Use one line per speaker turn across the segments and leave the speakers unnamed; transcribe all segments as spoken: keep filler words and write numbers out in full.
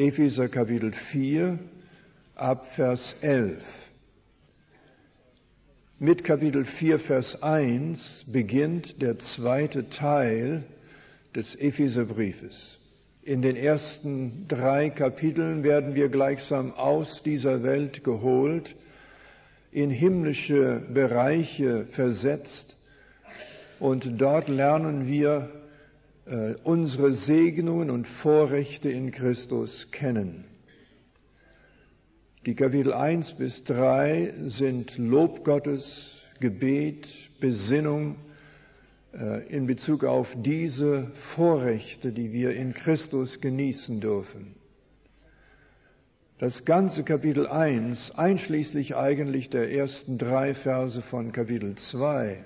Epheser Kapitel vier, ab Vers elf. Mit Kapitel vier, Vers eins beginnt der zweite Teil des Epheserbriefes. In den ersten drei Kapiteln werden wir gleichsam aus dieser Welt geholt, in himmlische Bereiche versetzt, und dort lernen wir äh, unsere Segnungen und Vorrechte in Christus kennen. Die Kapitel eins bis drei sind Lob Gottes, Gebet, Besinnung äh, in Bezug auf diese Vorrechte, die wir in Christus genießen dürfen. Das ganze Kapitel eins, einschließlich eigentlich der ersten drei Verse von Kapitel zwei,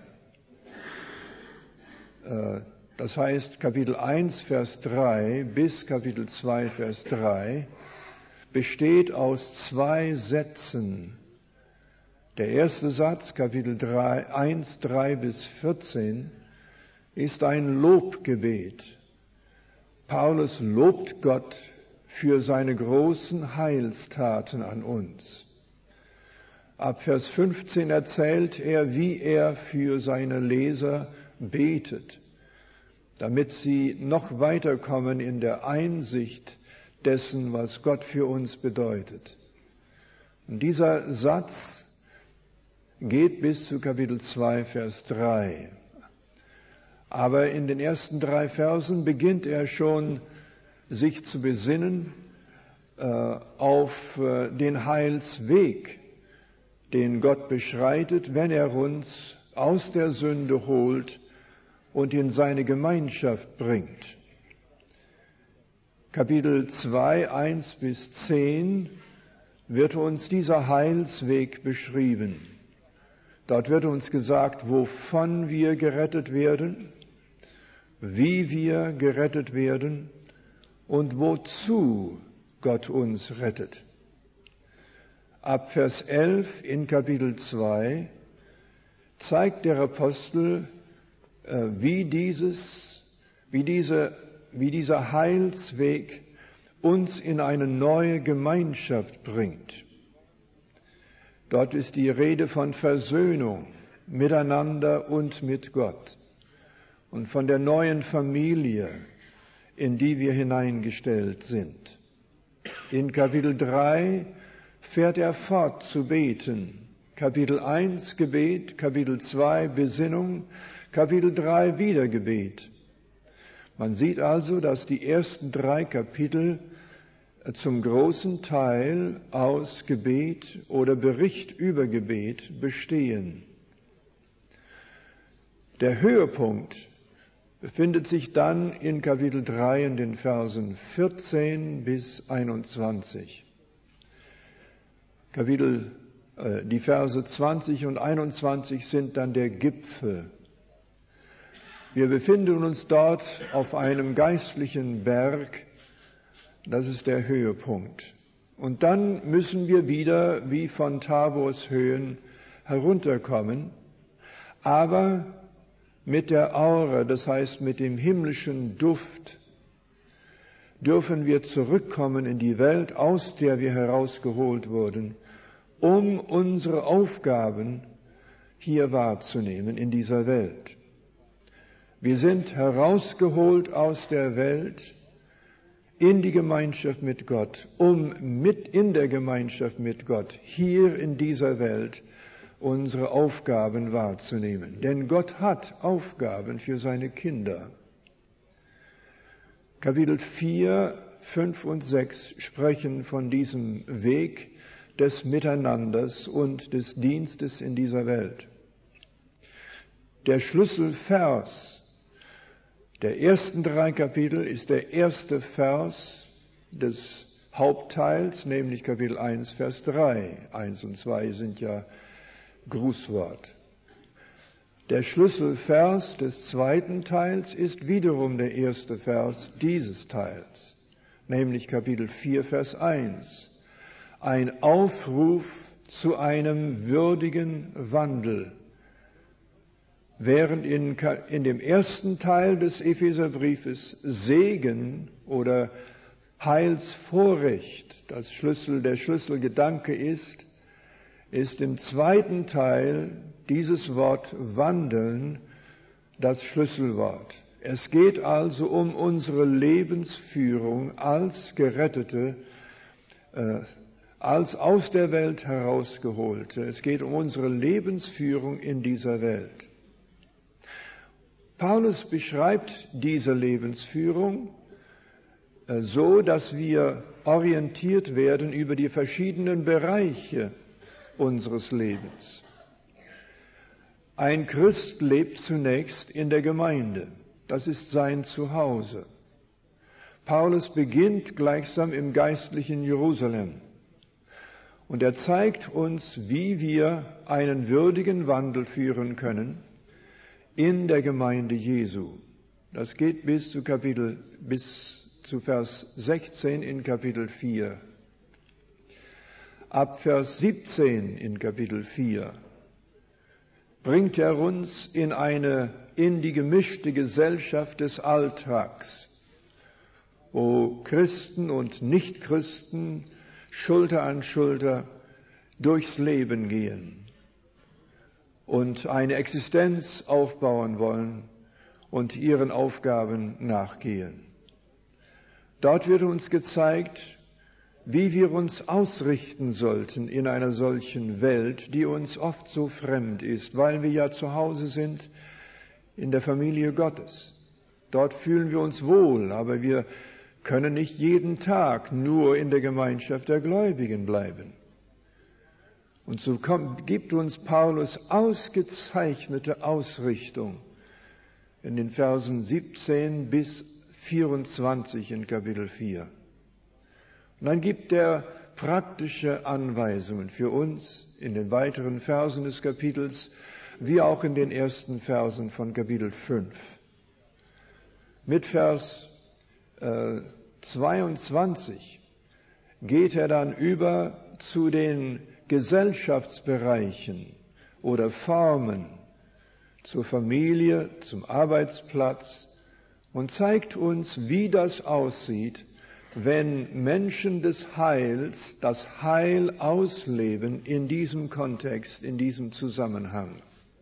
äh, das heißt Kapitel eins, Vers drei bis Kapitel zwei, Vers drei, besteht aus zwei Sätzen. Der erste Satz, Kapitel eins, drei bis vierzehn, ist ein Lobgebet. Paulus lobt Gott für seine großen Heilstaten an uns. Ab Vers fünfzehn erzählt er, wie er für seine Leser betet, damit sie noch weiterkommen in der Einsicht dessen, was Gott für uns bedeutet. Und dieser Satz geht bis zu Kapitel zwei, Vers drei. Aber in den ersten drei Versen beginnt er schon, sich zu besinnen äh, auf äh, den Heilsweg, den Gott beschreitet, wenn er uns aus der Sünde holt und in seine Gemeinschaft bringt. Kapitel zwei, eins bis zehn wird uns dieser Heilsweg beschrieben. Dort wird uns gesagt, wovon wir gerettet werden, wie wir gerettet werden und wozu Gott uns rettet. Ab Vers elf in Kapitel zwei zeigt der Apostel, wie dieses, wie diese wie dieser Heilsweg uns in eine neue Gemeinschaft bringt. Dort ist die Rede von Versöhnung miteinander und mit Gott und von der neuen Familie, in die wir hineingestellt sind. In Kapitel drei fährt er fort zu beten. Kapitel eins Gebet, Kapitel zwei Besinnung, Kapitel drei wieder Gebet. Man sieht also, dass die ersten drei Kapitel zum großen Teil aus Gebet oder Bericht über Gebet bestehen. Der Höhepunkt befindet sich dann in Kapitel drei in den Versen vierzehn bis einundzwanzig. Kapitel, äh, die Verse zwanzig und einundzwanzig sind dann der Gipfel. Wir befinden uns dort auf einem geistlichen Berg, das ist der Höhepunkt. Und dann müssen wir wieder, wie von Tabors Höhen, herunterkommen, aber mit der Aura, das heißt mit dem himmlischen Duft, dürfen wir zurückkommen in die Welt, aus der wir herausgeholt wurden, um unsere Aufgaben hier wahrzunehmen in dieser Welt. Wir sind herausgeholt aus der Welt in die Gemeinschaft mit Gott, um mit in der Gemeinschaft mit Gott hier in dieser Welt unsere Aufgaben wahrzunehmen. Denn Gott hat Aufgaben für seine Kinder. Kapitel vier, fünf und sechs sprechen von diesem Weg des Miteinanders und des Dienstes in dieser Welt. Der Schlüsselvers der ersten drei Kapitel ist der erste Vers des Hauptteils, nämlich Kapitel eins, Vers drei. eins und zwei sind ja Grußwort. Der Schlüsselvers des zweiten Teils ist wiederum der erste Vers dieses Teils, nämlich Kapitel vier, Vers eins. Ein Aufruf zu einem würdigen Wandel. Während in, in dem ersten Teil des Epheserbriefes Segen oder Heilsvorrecht das Schlüssel, der Schlüsselgedanke ist, ist im zweiten Teil dieses Wort wandeln das Schlüsselwort. Es geht also um unsere Lebensführung als Gerettete, äh, als aus der Welt herausgeholte. Es geht um unsere Lebensführung in dieser Welt. Paulus beschreibt diese Lebensführung äh, so, dass wir orientiert werden über die verschiedenen Bereiche unseres Lebens. Ein Christ lebt zunächst in der Gemeinde. Das ist sein Zuhause. Paulus beginnt gleichsam im geistlichen Jerusalem. Und er zeigt uns, wie wir einen würdigen Wandel führen können in der Gemeinde Jesu. Das geht bis zu Kapitel, bis zu Vers sechzehn in Kapitel vier. Ab Vers siebzehn in Kapitel vier bringt er uns in eine, in die gemischte Gesellschaft des Alltags, wo Christen und Nichtchristen Schulter an Schulter durchs Leben gehen und eine Existenz aufbauen wollen und ihren Aufgaben nachgehen. Dort wird uns gezeigt, wie wir uns ausrichten sollten in einer solchen Welt, die uns oft so fremd ist, weil wir ja zu Hause sind in der Familie Gottes. Dort fühlen wir uns wohl, aber wir können nicht jeden Tag nur in der Gemeinschaft der Gläubigen bleiben. Und so kommt, gibt uns Paulus ausgezeichnete Ausrichtung in den Versen siebzehn bis vierundzwanzig in Kapitel vier. Und dann gibt er praktische Anweisungen für uns in den weiteren Versen des Kapitels, wie auch in den ersten Versen von Kapitel fünf. Mit Vers äh, zweiundzwanzig geht er dann über zu den Gesellschaftsbereichen oder Formen, zur Familie, zum Arbeitsplatz und zeigt uns, wie das aussieht, wenn Menschen des Heils das Heil ausleben in diesem Kontext, in diesem Zusammenhang.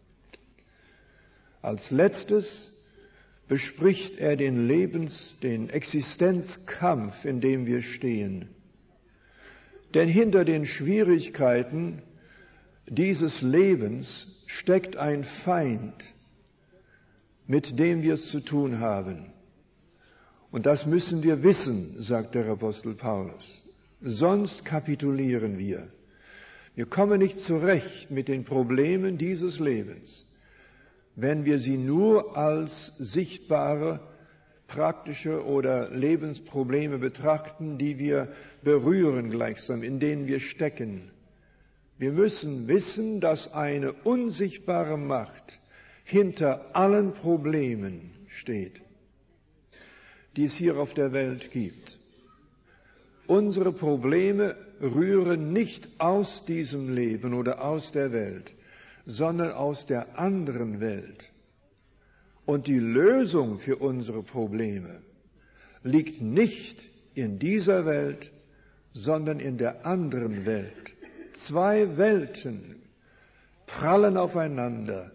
Als letztes bespricht er den Lebens-, den Existenzkampf, in dem wir stehen. Denn hinter den Schwierigkeiten dieses Lebens steckt ein Feind, mit dem wir es zu tun haben. Und das müssen wir wissen, sagt der Apostel Paulus. Sonst kapitulieren wir. Wir kommen nicht zurecht mit den Problemen dieses Lebens, wenn wir sie nur als sichtbare, praktische oder Lebensprobleme betrachten, die wir berühren gleichsam, in denen wir stecken. Wir müssen wissen, dass eine unsichtbare Macht hinter allen Problemen steht, die es hier auf der Welt gibt. Unsere Probleme rühren nicht aus diesem Leben oder aus der Welt, sondern aus der anderen Welt. Und die Lösung für unsere Probleme liegt nicht in dieser Welt, sondern in der anderen Welt. Zwei Welten prallen aufeinander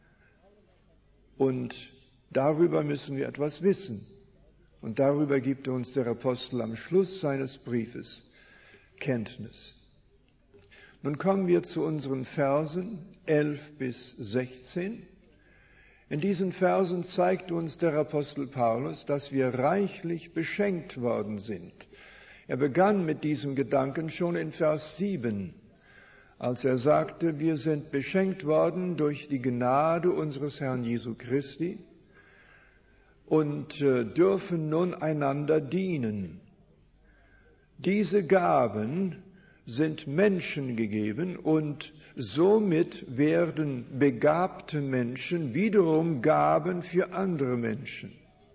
und darüber müssen wir etwas wissen. Und darüber gibt uns der Apostel am Schluss seines Briefes Kenntnis. Nun kommen wir zu unseren Versen elf bis sechzehn. In diesen Versen zeigt uns der Apostel Paulus, dass wir reichlich beschenkt worden sind. Er begann mit diesem Gedanken schon in Vers sieben, als er sagte, wir sind beschenkt worden durch die Gnade unseres Herrn Jesu Christi und äh, dürfen nun einander dienen. Diese Gaben sind Menschen gegeben und somit werden begabte Menschen wiederum Gaben für andere Menschen.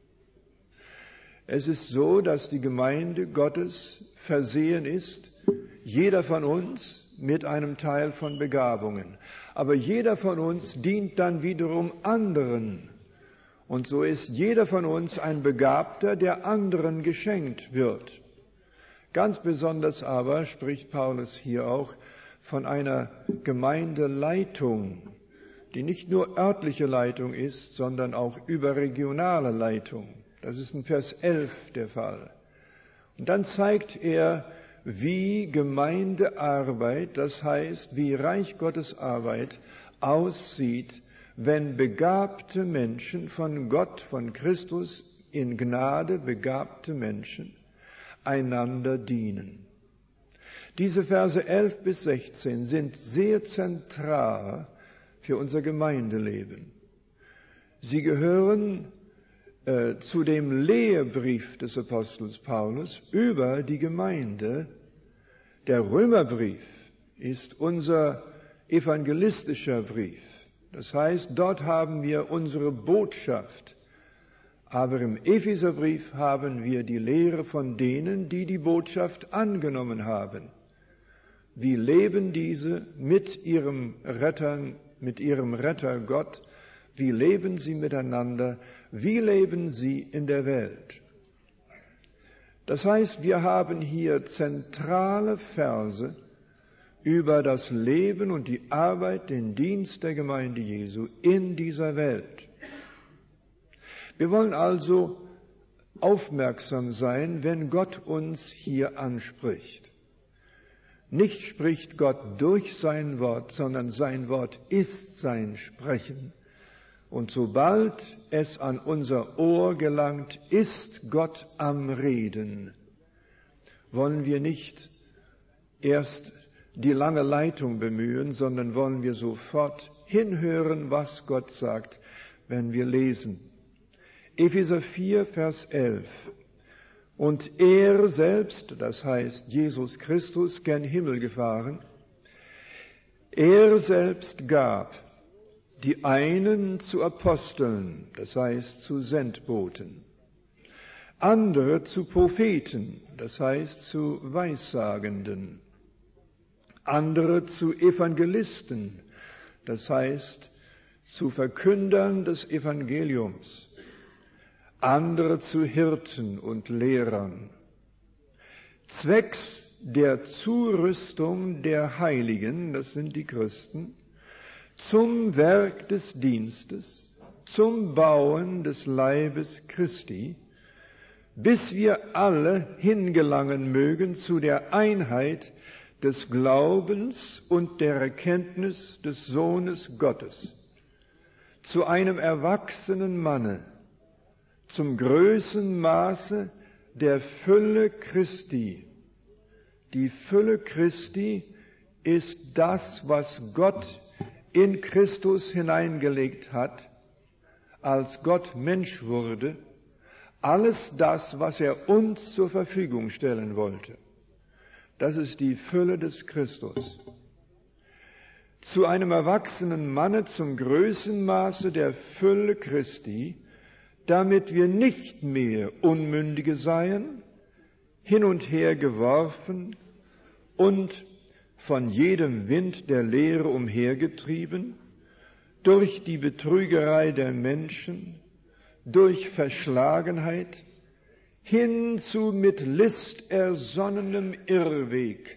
Es ist so, dass die Gemeinde Gottes versehen ist, jeder von uns mit einem Teil von Begabungen. Aber jeder von uns dient dann wiederum anderen. Und so ist jeder von uns ein Begabter, der anderen geschenkt wird. Ganz besonders aber spricht Paulus hier auch von einer Gemeindeleitung, die nicht nur örtliche Leitung ist, sondern auch überregionale Leitung. Das ist in Vers elf der Fall. Und dann zeigt er, wie Gemeindearbeit, das heißt, wie Reich Gottes Arbeit aussieht, wenn begabte Menschen von Gott, von Christus in Gnade begabte Menschen einander dienen. Diese Verse elf bis sechzehn sind sehr zentral für unser Gemeindeleben. Sie gehören äh, zu dem Lehrbrief des Apostels Paulus über die Gemeinde. Der Römerbrief ist unser evangelistischer Brief. Das heißt, dort haben wir unsere Botschaft. Aber im Epheserbrief haben wir die Lehre von denen, die die Botschaft angenommen haben. Wie leben diese mit ihrem Retter, mit ihrem Retter Gott? Wie leben sie miteinander? Wie leben sie in der Welt? Das heißt, wir haben hier zentrale Verse über das Leben und die Arbeit, den Dienst der Gemeinde Jesu in dieser Welt. Wir wollen also aufmerksam sein, wenn Gott uns hier anspricht. Nicht spricht Gott durch sein Wort, sondern sein Wort ist sein Sprechen. Und sobald es an unser Ohr gelangt, ist Gott am Reden. Wollen wir nicht erst die lange Leitung bemühen, sondern wollen wir sofort hinhören, was Gott sagt, wenn wir lesen. Epheser vier, Vers elf. Und er selbst, das heißt Jesus Christus, gen Himmel gefahren, er selbst gab die einen zu Aposteln, das heißt zu Sendboten, andere zu Propheten, das heißt zu Weissagenden, andere zu Evangelisten, das heißt zu Verkündern des Evangeliums, andere zu Hirten und Lehrern, zwecks der Zurüstung der Heiligen, das sind die Christen, zum Werk des Dienstes, zum Bauen des Leibes Christi, bis wir alle hingelangen mögen zu der Einheit des Glaubens und der Erkenntnis des Sohnes Gottes, zu einem erwachsenen Manne, zum Größenmaße der Fülle Christi. Die Fülle Christi ist das, was Gott in Christus hineingelegt hat, als Gott Mensch wurde, alles das, was er uns zur Verfügung stellen wollte. Das ist die Fülle des Christus. Zu einem erwachsenen Manne zum Größenmaße der Fülle Christi, damit wir nicht mehr Unmündige seien, hin und her geworfen und von jedem Wind der Lehre umhergetrieben, durch die Betrügerei der Menschen, durch Verschlagenheit, hin zu mit List ersonnenem Irrweg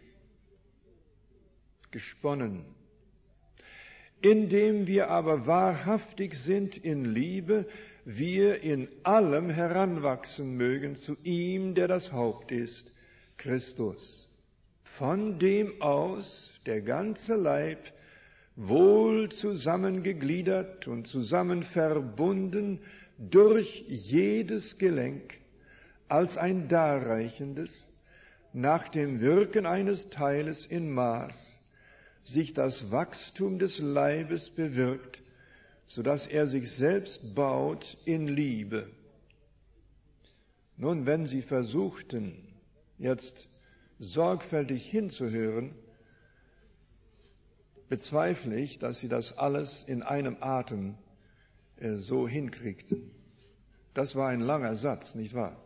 gesponnen, indem wir aber wahrhaftig sind in Liebe, wir in allem heranwachsen mögen zu ihm, der das Haupt ist, Christus, von dem aus der ganze Leib wohl zusammengegliedert und zusammen verbunden durch jedes Gelenk als ein darreichendes, nach dem Wirken eines Teiles in Maß, sich das Wachstum des Leibes bewirkt, sodass er sich selbst baut in Liebe. Nun, wenn Sie versuchten, jetzt sorgfältig hinzuhören, bezweifle ich, dass Sie das alles in einem Atem äh, so hinkriegten. Das war ein langer Satz, nicht wahr?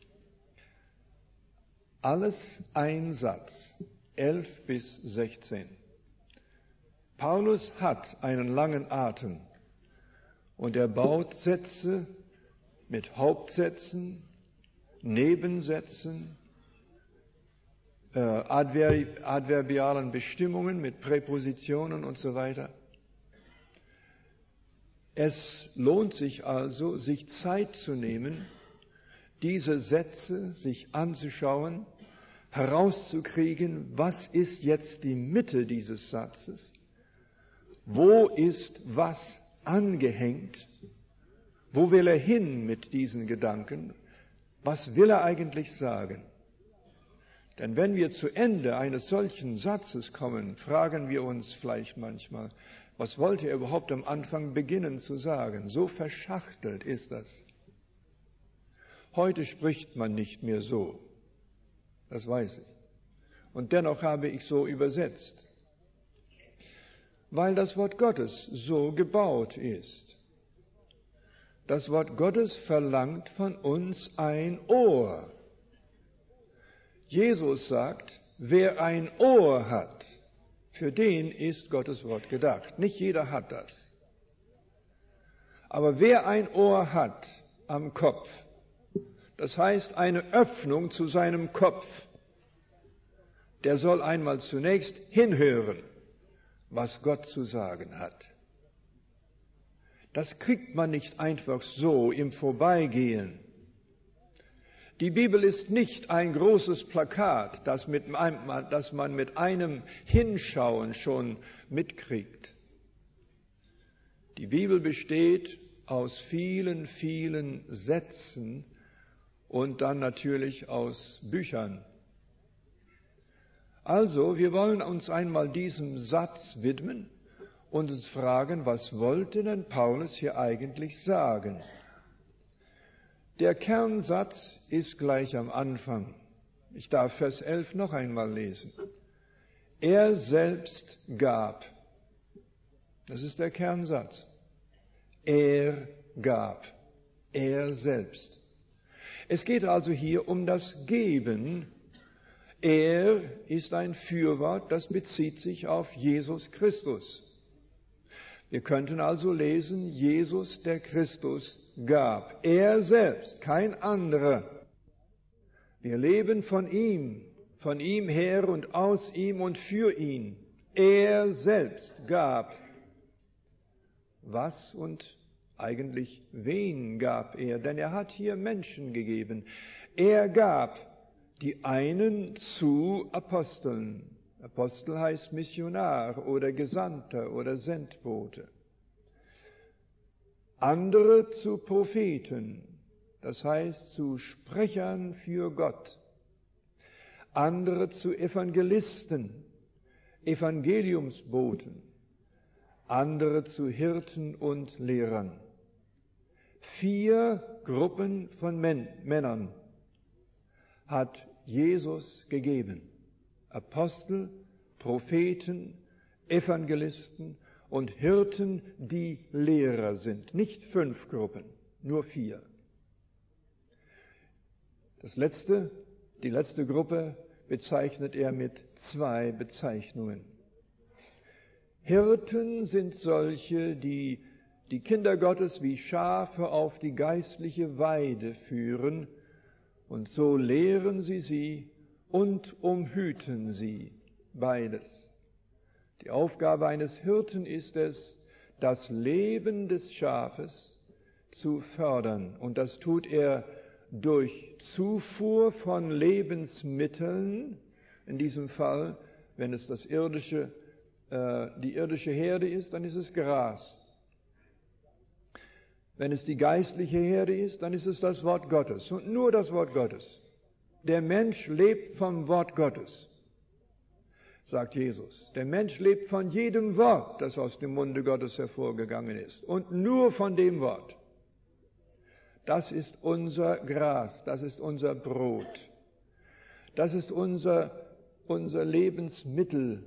Alles ein Satz, elf bis sechzehn. Paulus hat einen langen Atem. Und er baut Sätze mit Hauptsätzen, Nebensätzen, äh, adver adverbialen Bestimmungen mit Präpositionen und so weiter. Es lohnt sich also, sich Zeit zu nehmen, diese Sätze sich anzuschauen, herauszukriegen, was ist jetzt die Mitte dieses Satzes, wo ist was angehängt, wo will er hin mit diesen Gedanken, was will er eigentlich sagen. Denn wenn wir zu Ende eines solchen Satzes kommen, fragen wir uns vielleicht manchmal, was wollte er überhaupt am Anfang beginnen zu sagen? So verschachtelt ist das. Heute spricht man nicht mehr so, das weiß ich. Und dennoch habe ich so übersetzt, weil das Wort Gottes so gebaut ist. Das Wort Gottes verlangt von uns ein Ohr. Jesus sagt, wer ein Ohr hat, für den ist Gottes Wort gedacht. Nicht jeder hat das. Aber wer ein Ohr hat am Kopf, das heißt eine Öffnung zu seinem Kopf, der soll einmal zunächst hinhören, was Gott zu sagen hat. Das kriegt man nicht einfach so im Vorbeigehen. Die Bibel ist nicht ein großes Plakat, das, mit einem, das man mit einem Hinschauen schon mitkriegt. Die Bibel besteht aus vielen, vielen Sätzen und dann natürlich aus Büchern. Also, wir wollen uns einmal diesem Satz widmen und uns fragen, was wollte denn Paulus hier eigentlich sagen? Der Kernsatz ist gleich am Anfang. Ich darf Vers elf noch einmal lesen. Er selbst gab. Das ist der Kernsatz. Er gab. Er selbst. Es geht also hier um das Geben. Er ist ein Fürwort, das bezieht sich auf Jesus Christus. Wir könnten also lesen, Jesus der Christus gab. Er selbst, kein anderer. Wir leben von ihm, von ihm her und aus ihm und für ihn. Er selbst gab. Was und eigentlich wen gab er? Denn er hat hier Menschen gegeben. Er gab die einen zu Aposteln. Apostel heißt Missionar oder Gesandter oder Sendbote. Andere zu Propheten, das heißt zu Sprechern für Gott. Andere zu Evangelisten, Evangeliumsboten. Andere zu Hirten und Lehrern. Vier Gruppen von Män- Männern hat Jesus gegeben. Apostel, Propheten, Evangelisten und Hirten, die Lehrer sind. Nicht fünf Gruppen, nur vier. Das letzte, die letzte Gruppe bezeichnet er mit zwei Bezeichnungen. Hirten sind solche, die die Kinder Gottes wie Schafe auf die geistliche Weide führen, und so lehren sie sie und umhüten sie, beides. Die Aufgabe eines Hirten ist es, das Leben des Schafes zu fördern. Und das tut er durch Zufuhr von Lebensmitteln, in diesem Fall, wenn es das irdische, äh, die irdische Herde ist, dann ist es Gras. Wenn es die geistliche Herde ist, dann ist es das Wort Gottes und nur das Wort Gottes. Der Mensch lebt vom Wort Gottes, sagt Jesus. Der Mensch lebt von jedem Wort, das aus dem Munde Gottes hervorgegangen ist und nur von dem Wort. Das ist unser Gras, das ist unser Brot, das ist unser, unser Lebensmittel.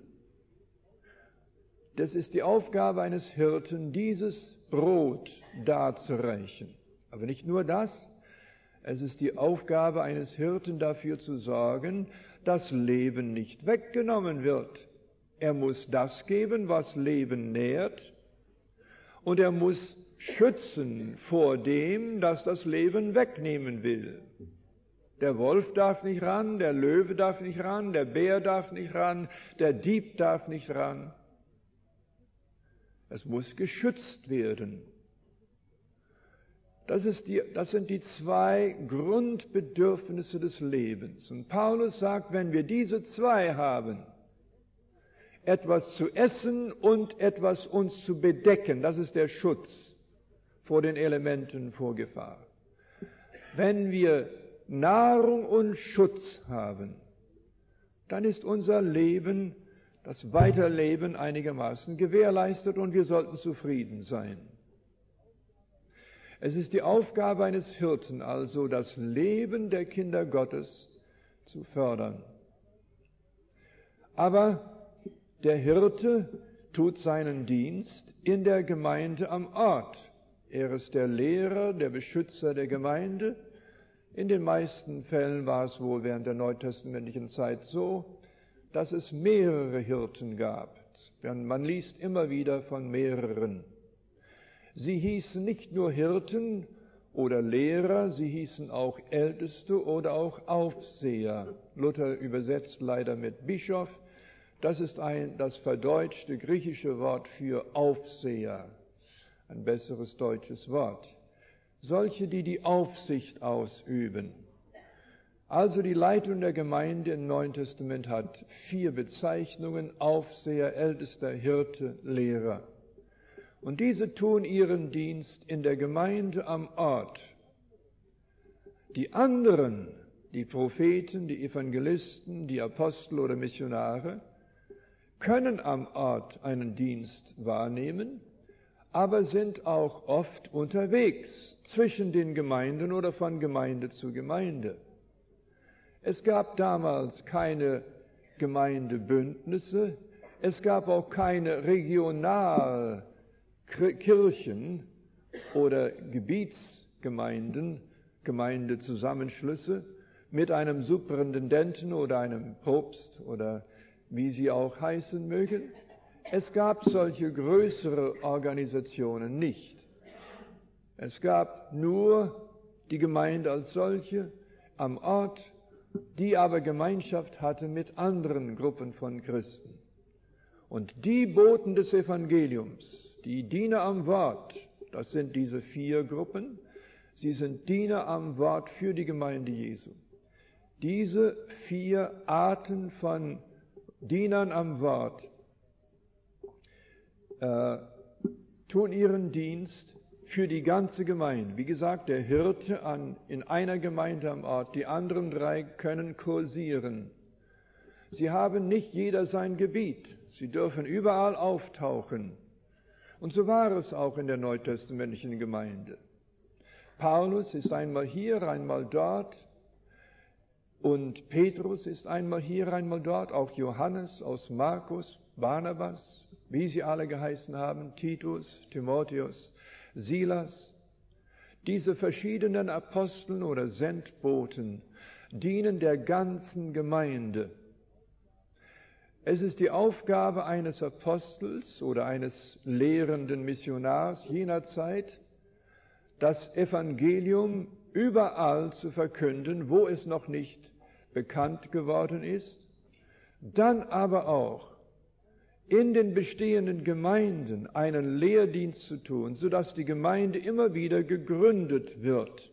Das ist die Aufgabe eines Hirten, dieses Brot darzureichen. Aber nicht nur das, es ist die Aufgabe eines Hirten, dafür zu sorgen, dass Leben nicht weggenommen wird. Er muss das geben, was Leben nährt, und er muss schützen vor dem, das das Leben wegnehmen will. Der Wolf darf nicht ran, der Löwe darf nicht ran, der Bär darf nicht ran, der Dieb darf nicht ran. Es muss geschützt werden. Das, ist die, das sind die zwei Grundbedürfnisse des Lebens. Und Paulus sagt, wenn wir diese zwei haben, etwas zu essen und etwas uns zu bedecken, das ist der Schutz vor den Elementen, vor Gefahr. Wenn wir Nahrung und Schutz haben, dann ist unser Leben, das Weiterleben einigermaßen gewährleistet und wir sollten zufrieden sein. Es ist die Aufgabe eines Hirten also, das Leben der Kinder Gottes zu fördern. Aber der Hirte tut seinen Dienst in der Gemeinde am Ort. Er ist der Lehrer, der Beschützer der Gemeinde. In den meisten Fällen war es wohl während der neutestamentlichen Zeit so, dass es mehrere Hirten gab. Man liest immer wieder von mehreren. Sie hießen nicht nur Hirten oder Lehrer, sie hießen auch Älteste oder auch Aufseher. Luther übersetzt leider mit Bischof. Das ist ein, das verdeutschte griechische Wort für Aufseher. Ein besseres deutsches Wort. Solche, die die Aufsicht ausüben. Also die Leitung der Gemeinde im Neuen Testament hat vier Bezeichnungen: Aufseher, Ältester, Hirte, Lehrer. Und diese tun ihren Dienst in der Gemeinde am Ort. Die anderen, die Propheten, die Evangelisten, die Apostel oder Missionare, können am Ort einen Dienst wahrnehmen, aber sind auch oft unterwegs zwischen den Gemeinden oder von Gemeinde zu Gemeinde. Es gab damals keine Gemeindebündnisse, es gab auch keine Regionalkirchen oder Gebietsgemeinden, Gemeindezusammenschlüsse mit einem Superintendenten oder einem Propst oder wie sie auch heißen mögen. Es gab solche größere Organisationen nicht. Es gab nur die Gemeinde als solche am Ort, die aber Gemeinschaft hatte mit anderen Gruppen von Christen. Und die Boten des Evangeliums, die Diener am Wort, das sind diese vier Gruppen, sie sind Diener am Wort für die Gemeinde Jesu. Diese vier Arten von Dienern am Wort äh, tun ihren Dienst für die ganze Gemeinde. Wie gesagt, der Hirte an, in einer Gemeinde am Ort, die anderen drei können kursieren. Sie haben nicht jeder sein Gebiet. Sie dürfen überall auftauchen. Und so war es auch in der neutestamentlichen Gemeinde. Paulus ist einmal hier, einmal dort. Und Petrus ist einmal hier, einmal dort. Auch Johannes aus Markus, Barnabas, wie sie alle geheißen haben, Titus, Timotheus, Silas. Diese verschiedenen Aposteln oder Sendboten dienen der ganzen Gemeinde. Es ist die Aufgabe eines Apostels oder eines lehrenden Missionars jener Zeit, das Evangelium überall zu verkünden, wo es noch nicht bekannt geworden ist, dann aber auch in den bestehenden Gemeinden einen Lehrdienst zu tun, sodass die Gemeinde immer wieder gegründet wird.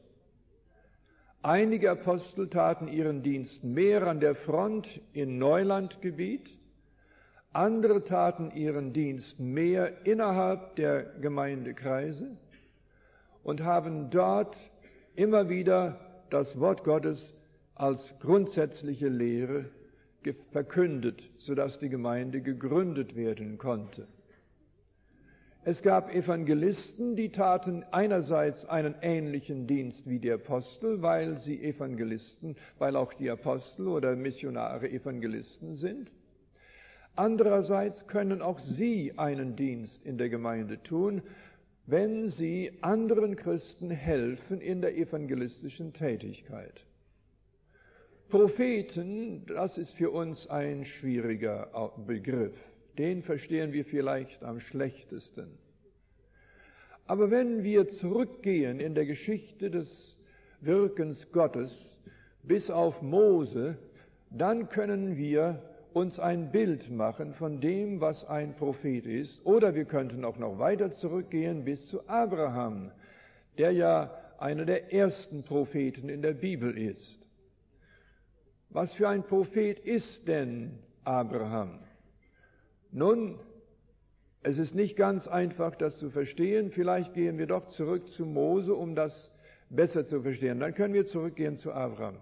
Einige Apostel taten ihren Dienst mehr an der Front in Neulandgebiet, andere taten ihren Dienst mehr innerhalb der Gemeindekreise und haben dort immer wieder das Wort Gottes als grundsätzliche Lehre verkündet, sodass die Gemeinde gegründet werden konnte. Es gab Evangelisten, die taten einerseits einen ähnlichen Dienst wie die Apostel, weil sie Evangelisten, weil auch die Apostel oder Missionare Evangelisten sind. Andererseits können auch sie einen Dienst in der Gemeinde tun, wenn sie anderen Christen helfen in der evangelistischen Tätigkeit. Propheten, das ist für uns ein schwieriger Begriff. Den verstehen wir vielleicht am schlechtesten. Aber wenn wir zurückgehen in der Geschichte des Wirkens Gottes, bis auf Mose, dann können wir uns ein Bild machen von dem, was ein Prophet ist. Oder wir könnten auch noch weiter zurückgehen bis zu Abraham, der ja einer der ersten Propheten in der Bibel ist. Was für ein Prophet ist denn Abraham? Nun, es ist nicht ganz einfach, das zu verstehen. Vielleicht gehen wir doch zurück zu Mose, um das besser zu verstehen. Dann können wir zurückgehen zu Abraham.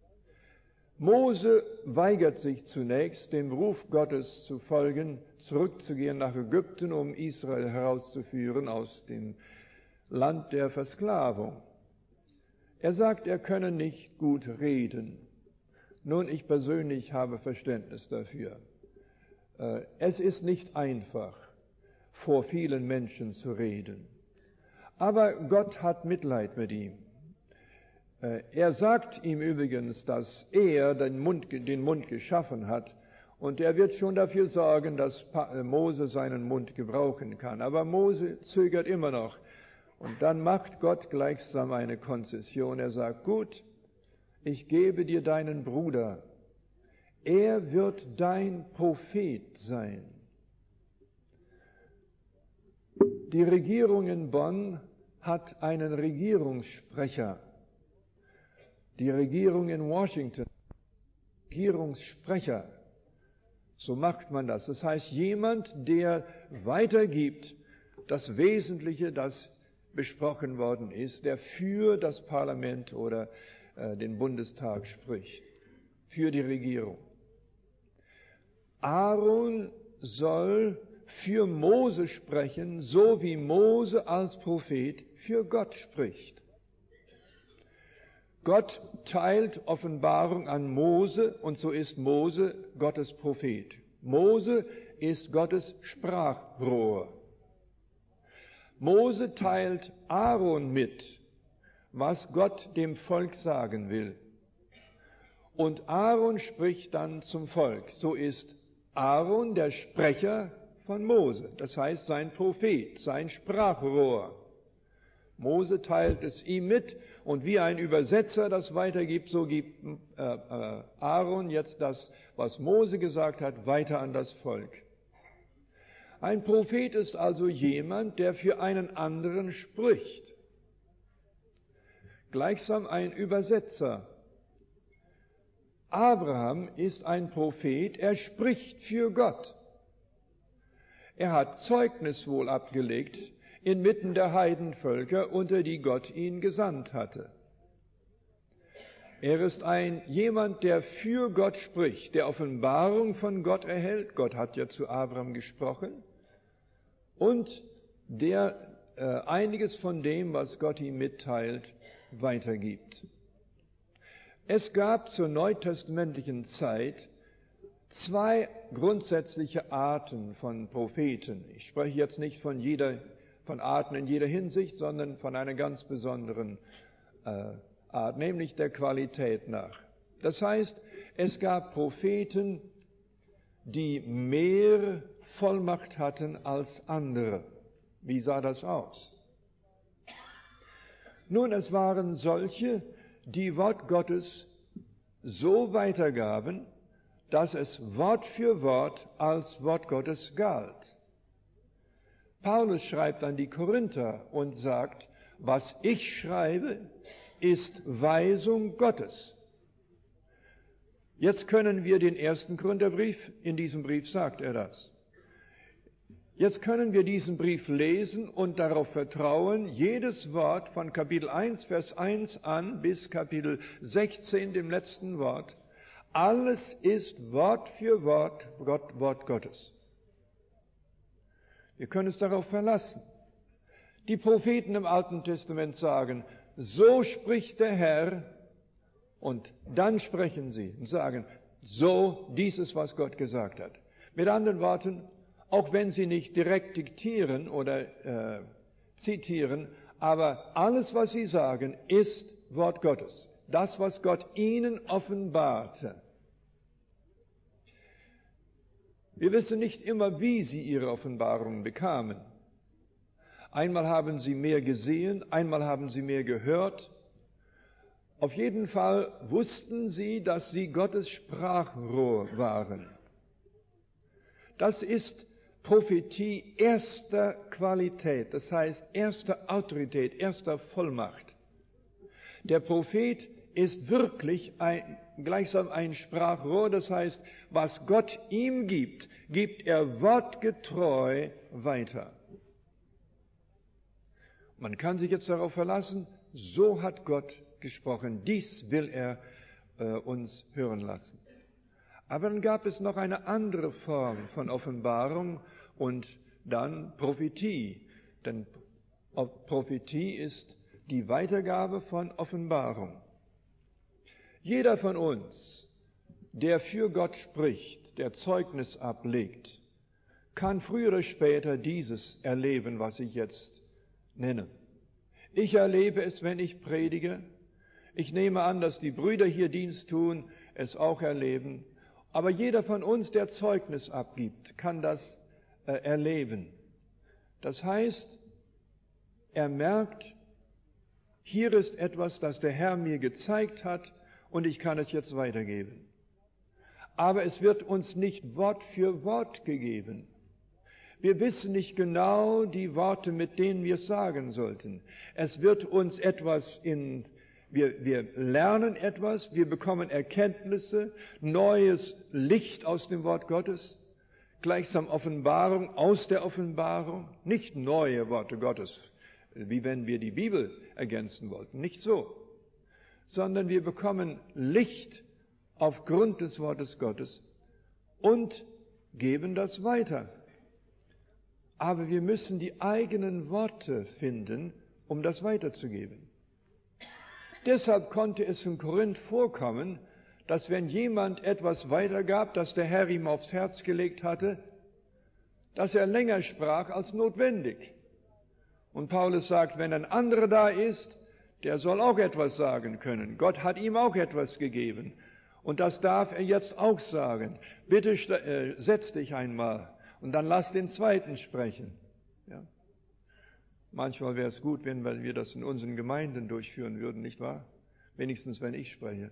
Mose weigert sich zunächst, dem Ruf Gottes zu folgen, zurückzugehen nach Ägypten, um Israel herauszuführen aus dem Land der Versklavung. Er sagt, er könne nicht gut reden. Nun, ich persönlich habe Verständnis dafür. Es ist nicht einfach, vor vielen Menschen zu reden. Aber Gott hat Mitleid mit ihm. Er sagt ihm übrigens, dass er den Mund, den Mund geschaffen hat und er wird schon dafür sorgen, dass Mose seinen Mund gebrauchen kann. Aber Mose zögert immer noch und dann macht Gott gleichsam eine Konzession. Er sagt, gut, ich gebe dir deinen Bruder. Er wird dein Prophet sein. Die Regierung in Bonn hat einen Regierungssprecher. Die Regierung in Washington, Regierungssprecher, so macht man das. Das heißt, jemand, der weitergibt das Wesentliche, das besprochen worden ist, der für das Parlament oder äh, den Bundestag spricht, für die Regierung. Aaron soll für Mose sprechen, so wie Mose als Prophet für Gott spricht. Gott teilt Offenbarung an Mose und so ist Mose Gottes Prophet. Mose ist Gottes Sprachrohr. Mose teilt Aaron mit, was Gott dem Volk sagen will. Und Aaron spricht dann zum Volk. So ist Aaron der Sprecher von Mose, das heißt sein Prophet, sein Sprachrohr. Mose teilt es ihm mit und wie ein Übersetzer das weitergibt, so gibt äh, äh, Aaron jetzt das, was Mose gesagt hat, weiter an das Volk. Ein Prophet ist also jemand, der für einen anderen spricht. Gleichsam ein Übersetzer. Abraham ist ein Prophet, er spricht für Gott. Er hat Zeugnis wohl abgelegt inmitten der Heidenvölker, unter die Gott ihn gesandt hatte. Er ist ein jemand, der für Gott spricht, der Offenbarung von Gott erhält. Gott hat ja zu Abraham gesprochen. Und der äh, einiges von dem, was Gott ihm mitteilt, weitergibt. Es gab zur neutestamentlichen Zeit zwei grundsätzliche Arten von Propheten. Ich spreche jetzt nicht von jeder, von Arten in jeder Hinsicht, sondern von einer ganz besonderen äh, Art, nämlich der Qualität nach. Das heißt, es gab Propheten, die mehr Vollmacht hatten als andere. Wie sah das aus? Nun, es waren solche, die Wort Gottes so weitergaben, dass es Wort für Wort als Wort Gottes galt. Paulus schreibt an die Korinther und sagt, was ich schreibe, ist Weisung Gottes. Jetzt können wir den ersten Korintherbrief, in diesem Brief sagt er das. Jetzt können wir diesen Brief lesen und darauf vertrauen, jedes Wort von Kapitel eins, Vers eins an bis Kapitel sechzehn, dem letzten Wort, alles ist Wort für Wort, Gott, Wort Gottes. Wir können uns darauf verlassen. Die Propheten im Alten Testament sagen, so spricht der Herr, und dann sprechen sie und sagen, so, dies ist, was Gott gesagt hat. Mit anderen Worten, auch wenn sie nicht direkt diktieren oder äh, zitieren, aber alles, was sie sagen, ist Wort Gottes. Das, was Gott ihnen offenbarte. Wir wissen nicht immer, wie sie ihre Offenbarungen bekamen. Einmal haben sie mehr gesehen, einmal haben sie mehr gehört. Auf jeden Fall wussten sie, dass sie Gottes Sprachrohr waren. Das ist Prophetie erster Qualität, das heißt erster Autorität, erster Vollmacht. Der Prophet ist wirklich ein, gleichsam ein Sprachrohr, das heißt, was Gott ihm gibt, gibt er wortgetreu weiter. Man kann sich jetzt darauf verlassen, so hat Gott gesprochen, dies will er äh, uns hören lassen. Aber dann gab es noch eine andere Form von Offenbarung und dann Prophetie. Denn Prophetie ist die Weitergabe von Offenbarung. Jeder von uns, der für Gott spricht, der Zeugnis ablegt, kann früher oder später dieses erleben, was ich jetzt nenne. Ich erlebe es, wenn ich predige. Ich nehme an, dass die Brüder hier Dienst tun, es auch erleben. Aber jeder von uns, der Zeugnis abgibt, kann das äh, erleben. Das heißt, er merkt, hier ist etwas, das der Herr mir gezeigt hat und ich kann es jetzt weitergeben. Aber es wird uns nicht Wort für Wort gegeben. Wir wissen nicht genau die Worte, mit denen wir es sagen sollten. Es wird uns etwas in Wir, wir lernen etwas, wir bekommen Erkenntnisse, neues Licht aus dem Wort Gottes, gleichsam Offenbarung aus der Offenbarung, nicht neue Worte Gottes, wie wenn wir die Bibel ergänzen wollten, nicht so, sondern wir bekommen Licht aufgrund des Wortes Gottes und geben das weiter. Aber wir müssen die eigenen Worte finden, um das weiterzugeben. Deshalb konnte es in Korinth vorkommen, dass wenn jemand etwas weitergab, das der Herr ihm aufs Herz gelegt hatte, dass er länger sprach als notwendig. Und Paulus sagt, wenn ein anderer da ist, der soll auch etwas sagen können. Gott hat ihm auch etwas gegeben. Und das darf er jetzt auch sagen. Bitte äh, setz dich einmal und dann lass den Zweiten sprechen. Ja. Manchmal wäre es gut, wenn wir das in unseren Gemeinden durchführen würden, nicht wahr? Wenigstens, wenn ich spreche.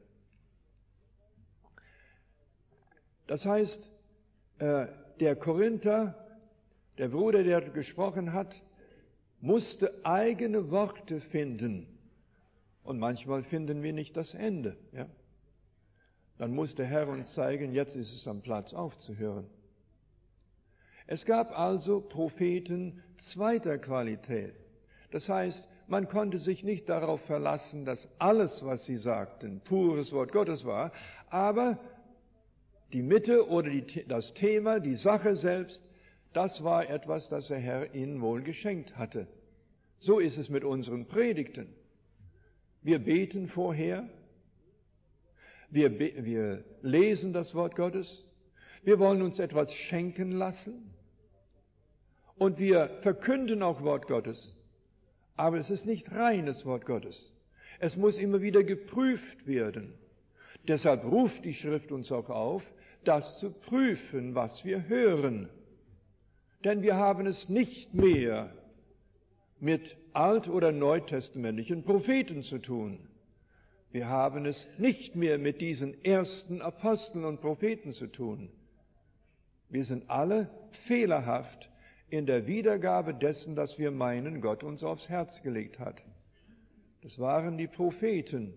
Das heißt, der Korinther, der Bruder, der gesprochen hat, musste eigene Worte finden. Und manchmal finden wir nicht das Ende. Ja? Dann muss der Herr uns zeigen, jetzt ist es am Platz aufzuhören. Es gab also Propheten zweiter Qualität. Das heißt, man konnte sich nicht darauf verlassen, dass alles, was sie sagten, pures Wort Gottes war, aber die Mitte oder die, das Thema, die Sache selbst, das war etwas, das der Herr ihnen wohl geschenkt hatte. So ist es mit unseren Predigten. Wir beten vorher, wir, be- wir lesen das Wort Gottes, wir wollen uns etwas schenken lassen und wir verkünden auch Wort Gottes. Aber es ist nicht reines Wort Gottes. Es muss immer wieder geprüft werden. Deshalb ruft die Schrift uns auch auf, das zu prüfen, was wir hören. Denn wir haben es nicht mehr mit alt- oder neutestamentlichen Propheten zu tun. Wir haben es nicht mehr mit diesen ersten Aposteln und Propheten zu tun. Wir sind alle fehlerhaft in der Wiedergabe dessen, das wir meinen, Gott uns aufs Herz gelegt hat. Das waren die Propheten.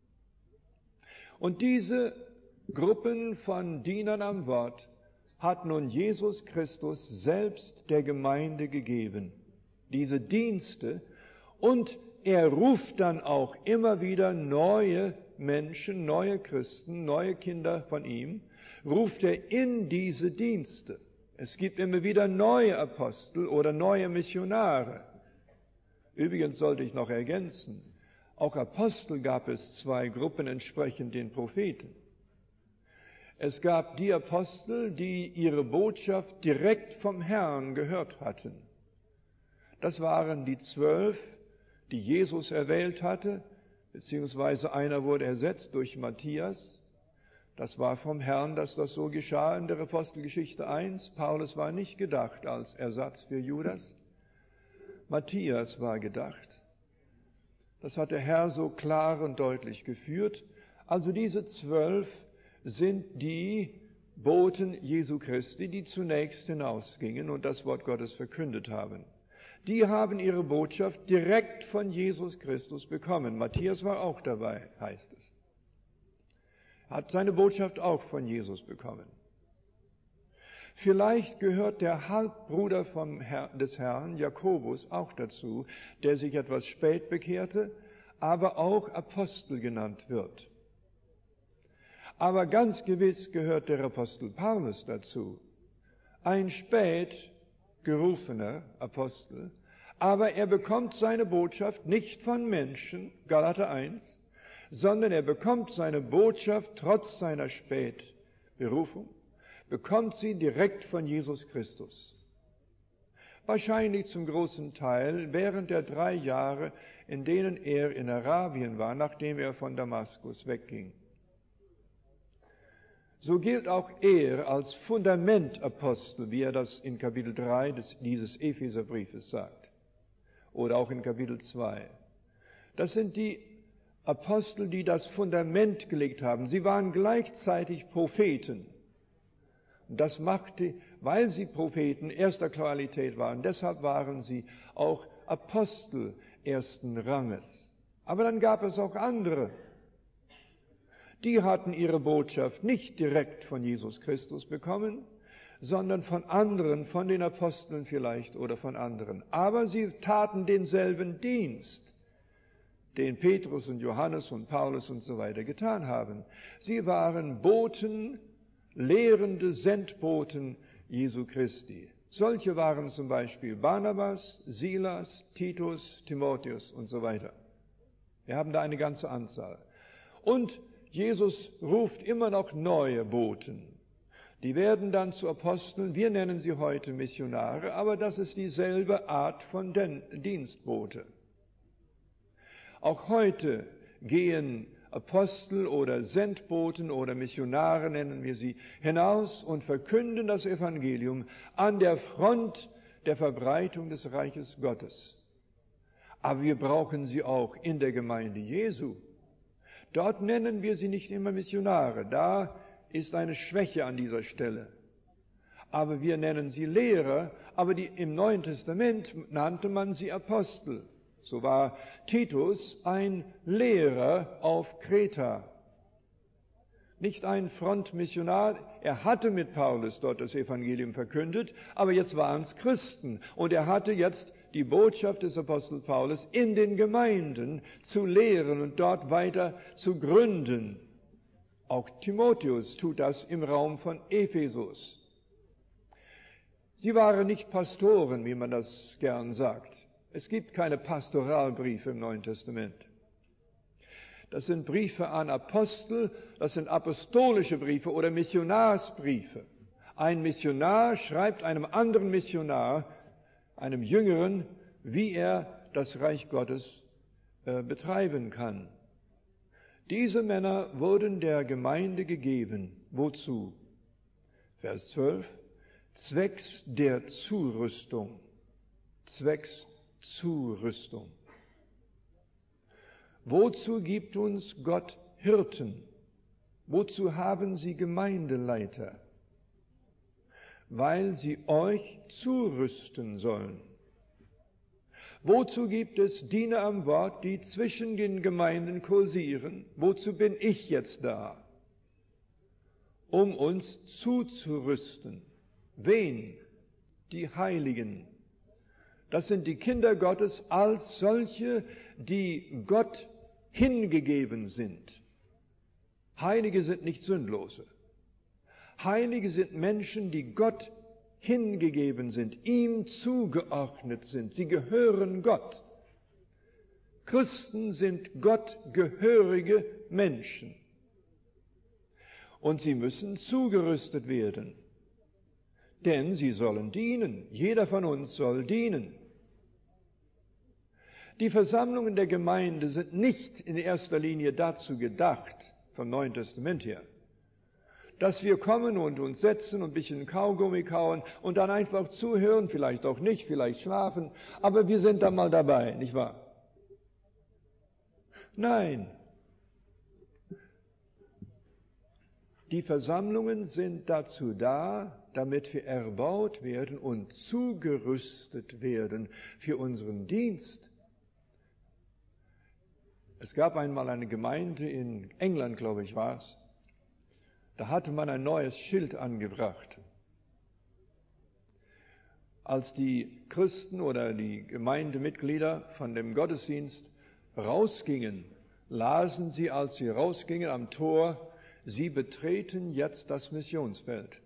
Und diese Gruppen von Dienern am Wort hat nun Jesus Christus selbst der Gemeinde gegeben. Diese Dienste. Und er ruft dann auch immer wieder neue Menschen, neue Christen, neue Kinder von ihm, ruft er in diese Dienste. Es gibt immer wieder neue Apostel oder neue Missionare. Übrigens sollte ich noch ergänzen, auch Apostel gab es zwei Gruppen entsprechend den Propheten. Es gab die Apostel, die ihre Botschaft direkt vom Herrn gehört hatten. Das waren die zwölf, die Jesus erwählt hatte, beziehungsweise einer wurde ersetzt durch Matthias. Das war vom Herrn, dass das so geschah in der Apostelgeschichte eins. Paulus war nicht gedacht als Ersatz für Judas. Matthias war gedacht. Das hat der Herr so klar und deutlich geführt. Also diese zwölf sind die Boten Jesu Christi, die zunächst hinausgingen und das Wort Gottes verkündet haben. Die haben ihre Botschaft direkt von Jesus Christus bekommen. Matthias war auch dabei, heißt es. Er hat seine Botschaft auch von Jesus bekommen. Vielleicht gehört der Halbbruder vom Herr, des Herrn, Jakobus, auch dazu, der sich etwas spät bekehrte, aber auch Apostel genannt wird. Aber ganz gewiss gehört der Apostel Paulus dazu, ein spät gerufener Apostel, aber er bekommt seine Botschaft nicht von Menschen, Galater eins, sondern er bekommt seine Botschaft trotz seiner Spätberufung, bekommt sie direkt von Jesus Christus. Wahrscheinlich zum großen Teil während der drei Jahre, in denen er in Arabien war, nachdem er von Damaskus wegging. So gilt auch er als Fundamentapostel, wie er das in Kapitel drei des, dieses Epheserbriefes sagt. Oder auch in Kapitel zwei. Das sind die Apostel, die das Fundament gelegt haben. Sie waren gleichzeitig Propheten. Das machte, weil sie Propheten erster Qualität waren, deshalb waren sie auch Apostel ersten Ranges. Aber dann gab es auch andere. Die hatten ihre Botschaft nicht direkt von Jesus Christus bekommen, sondern von anderen, von den Aposteln vielleicht oder von anderen. Aber sie taten denselben Dienst, den Petrus und Johannes und Paulus und so weiter getan haben. Sie waren Boten, lehrende Sendboten Jesu Christi. Solche waren zum Beispiel Barnabas, Silas, Titus, Timotheus und so weiter. Wir haben da eine ganze Anzahl. Und Jesus ruft immer noch neue Boten. Die werden dann zu Aposteln. Wir nennen sie heute Missionare, aber das ist dieselbe Art von Dienstbote. Auch heute gehen Apostel oder Sendboten oder Missionare, nennen wir sie, hinaus und verkünden das Evangelium an der Front der Verbreitung des Reiches Gottes. Aber wir brauchen sie auch in der Gemeinde Jesu. Dort nennen wir sie nicht immer Missionare, da ist eine Schwäche an dieser Stelle. Aber wir nennen sie Lehrer, aber die, im Neuen Testament nannte man sie Apostel. So war Titus ein Lehrer auf Kreta. Nicht ein Frontmissionar, er hatte mit Paulus dort das Evangelium verkündet, aber jetzt waren es Christen und er hatte jetzt die Botschaft des Apostels Paulus in den Gemeinden zu lehren und dort weiter zu gründen. Auch Timotheus tut das im Raum von Ephesus. Sie waren nicht Pastoren, wie man das gern sagt. Es gibt keine Pastoralbriefe im Neuen Testament. Das sind Briefe an Apostel, das sind apostolische Briefe oder Missionarsbriefe. Ein Missionar schreibt einem anderen Missionar, einem Jüngeren, wie er das Reich Gottes äh, betreiben kann. Diese Männer wurden der Gemeinde gegeben. Wozu? Vers zwölf. Zwecks der Zurüstung. Zwecks Zurüstung. Wozu gibt uns Gott Hirten? Wozu haben Sie Gemeindeleiter? Weil sie euch zurüsten sollen. Wozu gibt es Diener am Wort, die zwischen den Gemeinden kursieren? Wozu bin ich jetzt da? Um uns zuzurüsten. Wen? Die Heiligen. Das sind die Kinder Gottes als solche, die Gott hingegeben sind. Heilige sind nicht Sündlose. Heilige sind Menschen, die Gott hingegeben sind, ihm zugeordnet sind. Sie gehören Gott. Christen sind Gott gehörige Menschen. Und sie müssen zugerüstet werden. Denn sie sollen dienen. Jeder von uns soll dienen. Die Versammlungen der Gemeinde sind nicht in erster Linie dazu gedacht, vom Neuen Testament her, dass wir kommen und uns setzen und ein bisschen Kaugummi kauen und dann einfach zuhören, vielleicht auch nicht, vielleicht schlafen, aber wir sind dann mal dabei, nicht wahr? Nein. Die Versammlungen sind dazu da, damit wir erbaut werden und zugerüstet werden für unseren Dienst. Es gab einmal eine Gemeinde in England, glaube ich, war es. Da hatte man ein neues Schild angebracht. Als die Christen oder die Gemeindemitglieder von dem Gottesdienst rausgingen, lasen sie, als sie rausgingen am Tor, sie betreten jetzt das Missionsfeld.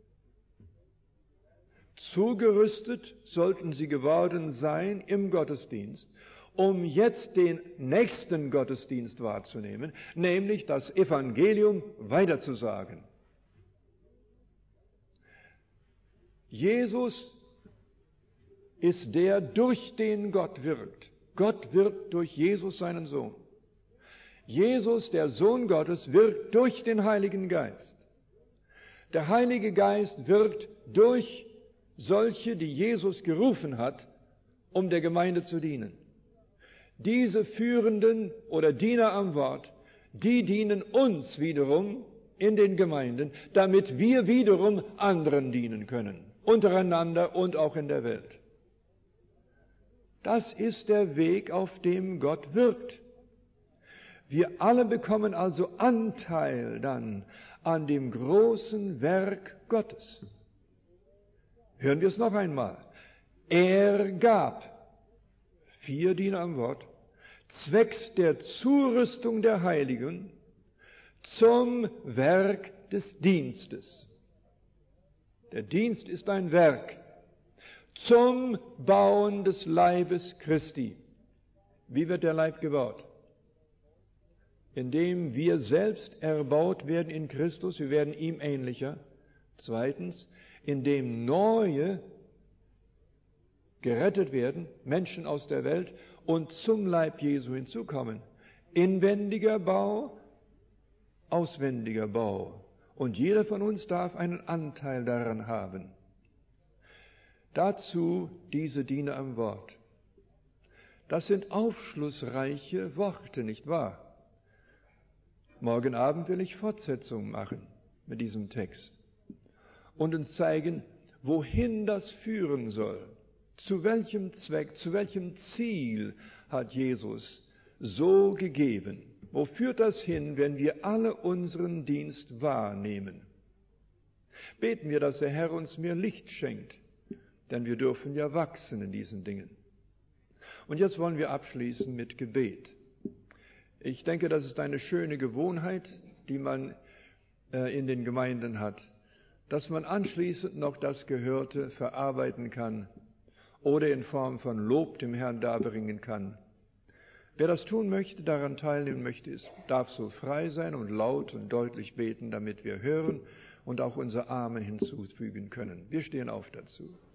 Zugerüstet sollten sie geworden sein im Gottesdienst, um jetzt den nächsten Gottesdienst wahrzunehmen, nämlich das Evangelium weiterzusagen. Jesus ist der, durch den Gott wirkt. Gott wirkt durch Jesus, seinen Sohn. Jesus, der Sohn Gottes, wirkt durch den Heiligen Geist. Der Heilige Geist wirkt durch solche, die Jesus gerufen hat, um der Gemeinde zu dienen. Diese Führenden oder Diener am Wort, die dienen uns wiederum in den Gemeinden, damit wir wiederum anderen dienen können, untereinander und auch in der Welt. Das ist der Weg, auf dem Gott wirkt. Wir alle bekommen also Anteil dann an dem großen Werk Gottes. Hören wir es noch einmal. Er gab vier Diener am Wort, zwecks der Zurüstung der Heiligen zum Werk des Dienstes. Der Dienst ist ein Werk zum Bauen des Leibes Christi. Wie wird der Leib gebaut? Indem wir selbst erbaut werden in Christus, wir werden ihm ähnlicher. Zweitens, indem neue gerettet werden, Menschen aus der Welt und zum Leib Jesu hinzukommen. Inwendiger Bau, auswendiger Bau. Und jeder von uns darf einen Anteil daran haben. Dazu diese Diener am Wort. Das sind aufschlussreiche Worte, nicht wahr? Morgen Abend will ich Fortsetzung machen mit diesem Text und uns zeigen, wohin das führen soll. Zu welchem Zweck, zu welchem Ziel hat Jesus so gegeben? Wo führt das hin, wenn wir alle unseren Dienst wahrnehmen? Beten wir, dass der Herr uns mehr Licht schenkt, denn wir dürfen ja wachsen in diesen Dingen. Und jetzt wollen wir abschließen mit Gebet. Ich denke, das ist eine schöne Gewohnheit, die man äh, in den Gemeinden hat, dass man anschließend noch das Gehörte verarbeiten kann oder in Form von Lob dem Herrn darbringen kann. Wer das tun möchte, daran teilnehmen möchte, ist, darf so frei sein und laut und deutlich beten, damit wir hören und auch unser Amen hinzufügen können. Wir stehen auf dazu.